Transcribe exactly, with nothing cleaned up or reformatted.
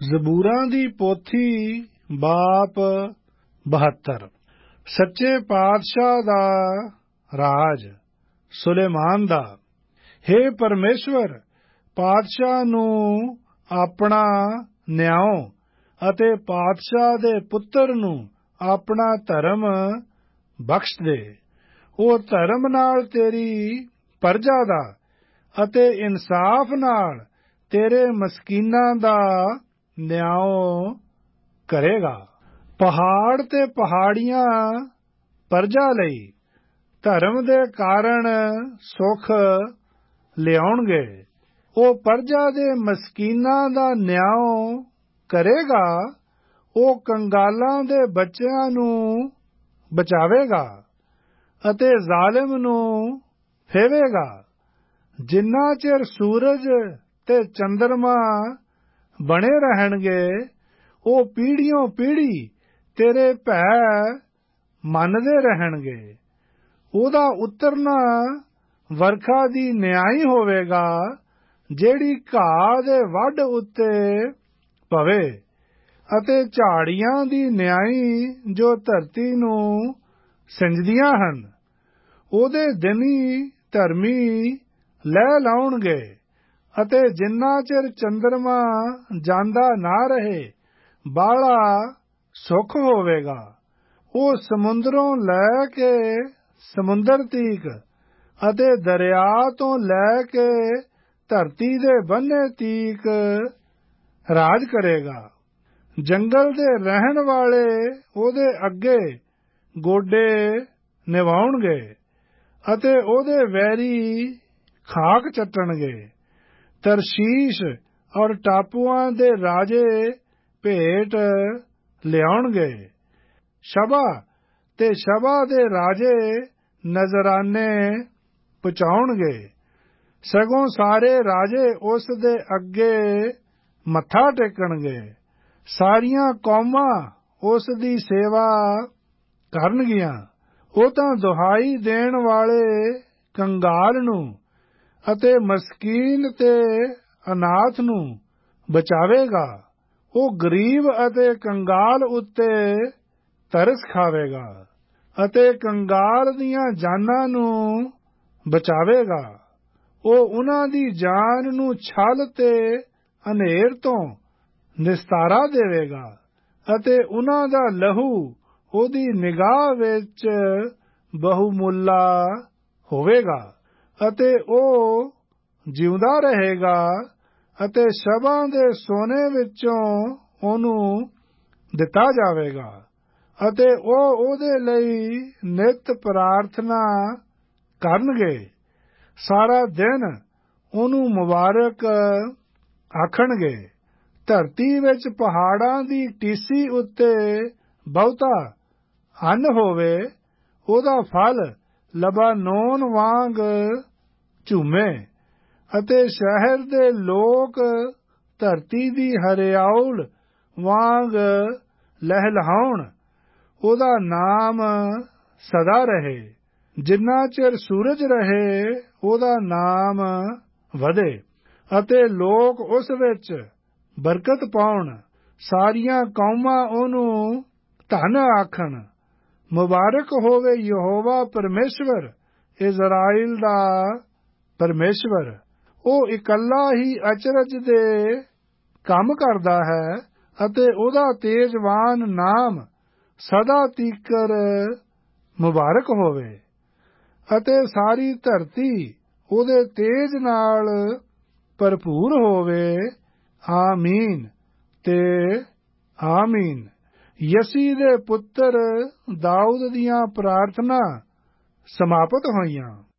ਜ਼ਬੂਰਾਂ ਦੀ ਪੋਥੀ ਬਾਪ ਬਹੱਤਰ। ਸੱਚੇ ਪਾਤਸ਼ਾਹ ਦਾ ਰਾਜ ਸੁਲੇਮਾਨ ਦਾ। ਹੇ ਪਰਮੇਸ਼ਵਰ, ਪਾਤਸ਼ਾਹ ਨੂੰ ਆਪਣਾ ਨਿਆਂ ਅਤੇ ਪਾਤਸ਼ਾਹ ਦੇ ਪੁੱਤਰ ਨੂੰ ਆਪਣਾ ਧਰਮ ਬਖਸ਼ ਦੇ। ਉਹ ਧਰਮ ਨਾਲ ਤੇਰੀ ਪਰਜਾ ਦਾ ਅਤੇ ਇਨਸਾਫ ਨਾਲ ਤੇਰੇ ਮਸਕੀਨਾਂ ਦਾ ਨਿਆਂ ਕਰੇਗਾ। ਪਹਾੜ ਤੇ ਪਹਾੜੀਆਂ ਪਰਜਾ ਲਈ ਧਰਮ ਦੇ ਕਾਰਨ ਸੁਖ ਲਿਆਉਣਗੇ। ਉਹ ਪਰਜਾ ਦੇ ਮਸਕੀਨਾਂ ਦਾ ਨਿਆਂ ਕਰੇਗਾ। ਉਹ ਕੰਗਾਲਾਂ ਦੇ ਬੱਚਿਆਂ ਨੂੰ ਬਚਾਵੇਗਾ ਅਤੇ ਜ਼ਾਲਿਮ ਨੂੰ ਫੇਵੇਗਾ। ਜਿੰਨਾ ਚਿਰ ਸੂਰਜ ਤੇ ਚੰਦਰਮਾ ਬਣੇ ਰਹਿਣਗੇ, ਉਹ ਪੀੜ੍ਹੀਓਂ ਪੀੜ੍ਹੀ ਤੇਰੇ ਭੈ ਮੰਨਦੇ ਰਹਿਣਗੇ। ਉਹਦਾ ਉਤਰਨਾ ਵਰਖਾ ਦੀ ਨਿਆਈ ਹੋਵੇਗਾ, ਜਿਹੜੀ ਘਾਹ ਦੇ ਵੱਢ ਉੱਤੇ ਪਵੇ, ਅਤੇ ਝਾੜੀਆਂ ਦੀ ਨਿਆਈ ਜੋ ਧਰਤੀ ਨੂੰ ਸਿੰਜਦੀਆਂ ਹਨ। ਉਹਦੇ ਦਿਨੀ ਧਰਮੀ ਲੈ ਲਾਉਣਗੇ, ਅਤੇ ਜਿੰਨਾ ਚਿਰ ਚੰਦਰਮਾ ਜਾਂਦਾ ਨਾ ਰਹੇ, ਬਾਹਲਾ ਸੁੱਖ ਹੋਵੇਗਾ। ਉਹ ਸਮੁੰਦਰੋਂ ਲੈ ਕੇ ਸਮੁੰਦਰ ਤੀਕ ਅਤੇ ਦਰਿਆ ਤੋਂ ਲੈ ਕੇ ਧਰਤੀ ਦੇ ਬੰਨੇ ਤੀਕ ਰਾਜ ਕਰੇਗਾ। ਜੰਗਲ ਦੇ ਰਹਿਣ ਵਾਲੇ ਉਹਦੇ ਅੱਗੇ ਗੋਡੇ ਨਿਵਾਉਣਗੇ, ਅਤੇ ਉਹਦੇ ਵੈਰੀ ਖਾਕ ਚੱਟਣਗੇ। ਤਰਸ਼ੀਸ਼ ਔਰ ਟਾਪੂਆਂ ਦੇ ਰਾਜੇ ਭੇਟ ਲਿਆਉਣਗੇ। ਸ਼ਬਾ ਤੇ ਸ਼ਬਾ ਦੇ ਰਾਜੇ ਨਜ਼ਰਾਨੇ ਪਹੁੰਚਾਉਣਗੇ। ਸਗੋਂ ਸਾਰੇ ਰਾਜੇ ਉਸ ਦੇ ਅੱਗੇ ਮੱਥਾ ਟੇਕਣਗੇ। ਸਾਰੀਆਂ ਕੌਮਾਂ ਉਸ ਦੀ ਸੇਵਾ ਕਰਨਗੀਆਂ। ਉਹ ਤਾਂ ਦੁਹਾਈ ਦੇਣ ਵਾਲੇ ਕੰਗਾਲ ਨੂੰ ਅਤੇ ਮਸਕੀਨ ਤੇ ਅਨਾਥ ਨੂੰ ਬਚਾਵੇਗਾ। ਉਹ ਗਰੀਬ ਅਤੇ ਕੰਗਾਲ ਉੱਤੇ ਤਰਸ ਖਾਵੇਗਾ, ਅਤੇ ਕੰਗਾਲ ਦੀਆਂ ਜਾਨਾਂ ਨੂੰ ਬਚਾਵੇਗਾ। ਉਹ ਉਨ੍ਹਾਂ ਦੀ ਜਾਨ ਨੂੰ ਛਲ ਤੇ ਹਨੇਰ ਤੋਂ ਨਿਸਤਾਰਾ ਦੇਵੇਗਾ, ਅਤੇ ਉਨ੍ਹਾਂ ਦਾ ਲਹੂ ਉਹਦੀ ਨਿਗਾਹ ਵਿੱਚ ਬਹੁਮੁੱਲਾ ਹੋਵੇਗਾ। ਅਤੇ ਉਹ ਜਿਉਂਦਾ ਰਹੇਗਾ, ਅਤੇ ਸ਼ਬਾਂ ਦੇ ਸੋਨੇ ਵਿੱਚੋਂ ਉਹਨੂੰ ਦਿੱਤਾ ਜਾਵੇਗਾ, ਅਤੇ ਉਹ ਉਹਦੇ ਲਈ ਨਿਤ ਪ੍ਰਾਰਥਨਾ ਕਰਨਗੇ। ਸਾਰਾ ਦਿਨ ਉਹਨੂੰ ਮੁਬਾਰਕ ਆਖਣਗੇ। ਧਰਤੀ ਵਿੱਚ ਪਹਾੜਾਂ ਦੀ ਟੀਸੀ ਉੱਤੇ ਬਹੁਤਾ ਅੰਨ ਹੋਵੇ। ਉਹਦਾ ਫਲ ਲਬਾਨੋਨ ਵਾਂਗ ਝੂਮੇ, ਅਤੇ ਸ਼ਹਿਰ ਦੇ ਲੋਕ ਧਰਤੀ ਦੀ ਹਰਿਆਉਲ ਵਾਂਗ ਲਹਿਲਹਾਉਣ। ਉਹਦਾ ਨਾਮ ਸਦਾ ਰਹੇ। ਜਿੰਨਾ ਚਿਰ ਸੂਰਜ ਰਹੇ, ਉਹਦਾ ਨਾਮ ਵਧੇ, ਅਤੇ ਲੋਕ ਉਸ ਵਿੱਚ ਬਰਕਤ ਪਾਉਣ। ਸਾਰੀਆਂ ਕੌਮਾਂ ਉਹਨੂੰ ਧੰਨ ਆਖਣ। ਮੁਬਾਰਕ ਹੋਵੇ ਯਹੋਵਾ ਪਰਮੇਸ਼ਵਰ, ਇਜ਼ਰਾਈਲ ਦਾ ਪਰਮੇਸ਼ਵਰ। ਉਹ ਇਕੱਲਾ ਹੀ ਅਚਰਜ ਦੇ ਕੰਮ ਕਰਦਾ ਹੈ, ਅਤੇ ਉਹਦਾ ਤੇਜਵਾਨ ਨਾਮ ਸਦਾ ਤੀਕਰ ਮੁਬਾਰਕ ਹੋਵੇ, ਅਤੇ ਸਾਰੀ ਧਰਤੀ ਉਹਦੇ ਤੇਜ ਨਾਲ ਭਰਪੂਰ ਹੋਵੇ। ਆਮੀਨ ਤੇ ਆਮੀਨ। ਯਸੀ ਦੇ ਪੁੱਤਰ ਦਾਊਦ ਦੀਆਂ ਪ੍ਰਾਰਥਨਾ ਸਮਾਪਤ ਹੋਈਆਂ।